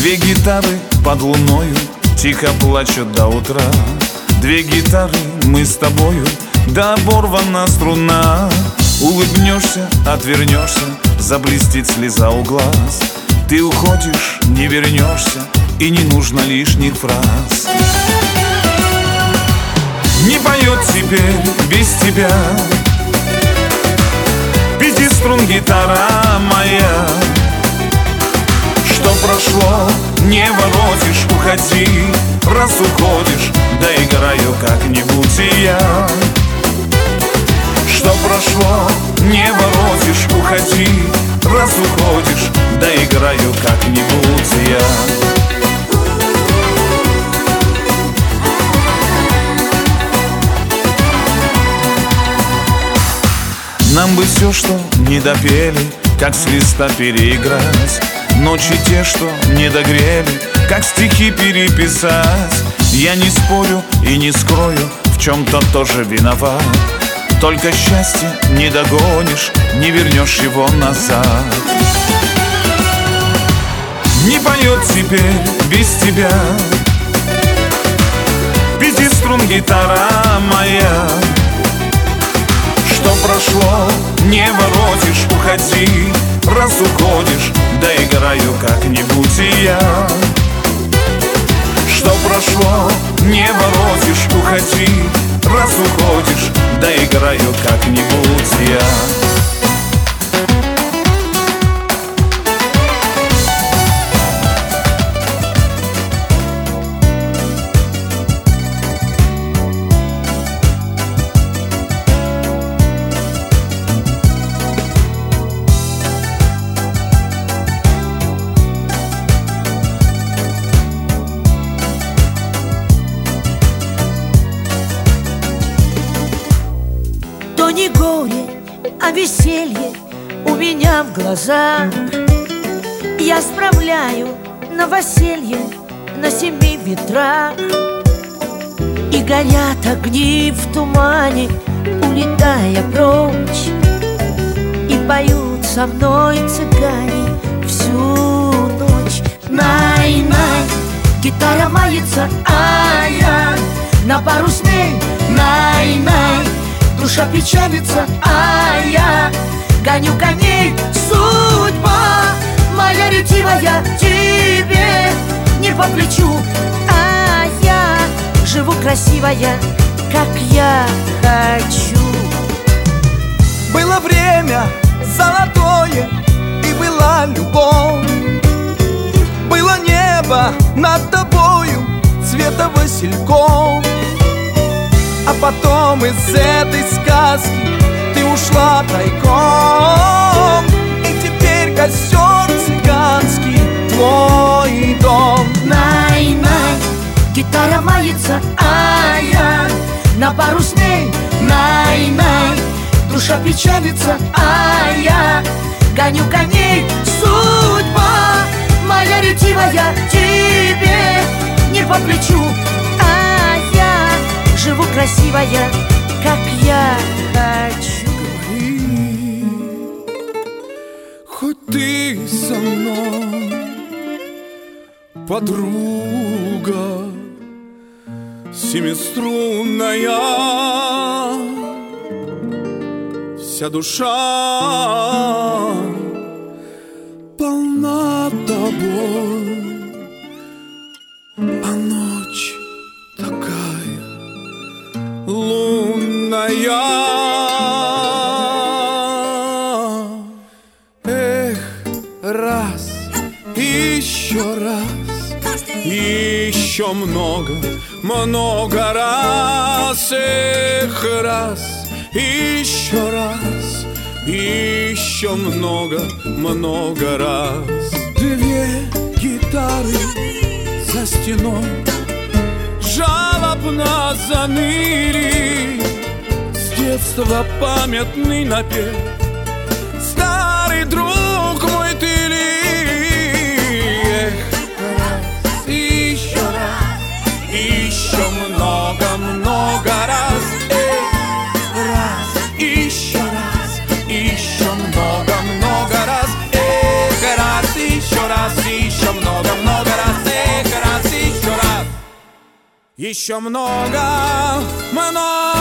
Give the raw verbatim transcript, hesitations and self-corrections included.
Две гитары под луною тихо плачут до утра. Две гитары, мы с тобою, да оборвана струна. Улыбнешься, отвернешься, заблестит слеза у глаз. Ты уходишь, не вернешься, и не нужно лишних фраз. Не поет теперь без тебя пятиструн гитара моя. Что прошло, не воротишь, уходи. Раз уходишь, доиграю как-нибудь и я. Что прошло, не воротишь, уходи. Раз уходишь, доиграю как-нибудь и я. Нам бы все, что не допели, как с листа переиграть. Ночи те, что не догрели, как стихи переписать. Я не спорю и не скрою, в чем-то тоже виноват. Только счастье не догонишь, не вернешь его назад. Не поет теперь без тебя пятиструн гитара моя. Что прошло, не воротишь, уходи. Раз уходишь, доиграю как-нибудь и я. Что прошло, не воротишь, уходи. Раз уходишь, доиграю как-нибудь я. Не горе, а веселье у меня в глазах. Я справляю новоселье на семи ветрах. И горят огни в тумане, улетая прочь. И поют со мной цыгане всю ночь. Най-най, гитара мается, а я на парусной. Най-най, душа печалится, а я гоню коней. Судьба моя ретивая тебе не по плечу, а я живу красивая, как я хочу. Было время золотое, и была любовь. Было небо над тобою цвета васильков. А потом из этой сказки ты ушла тайком. И теперь костер цыганский твой дом. Най-най, гитара мается, а я на парусной. Най-най, душа печалится, а я гоню коней. Судьба моя ретивая тебе не по плечу, а я живу красивая, как я хочу. Говори, хоть ты со мной, подруга семиструнная, вся душа полна тобой, а ночь такая лунная. Эх, раз, еще раз, еще много, много раз. Эх, раз, еще раз, еще много, много раз. Две гитары за стеной жалобно заныли. С детства памятный напев, старый друг мой ты ли. Эх, раз, еще раз, еще много, много раз. Эх, раз, еще раз, еще много, много раз. Эх, раз, еще раз, еще много, много раз. Еще много, много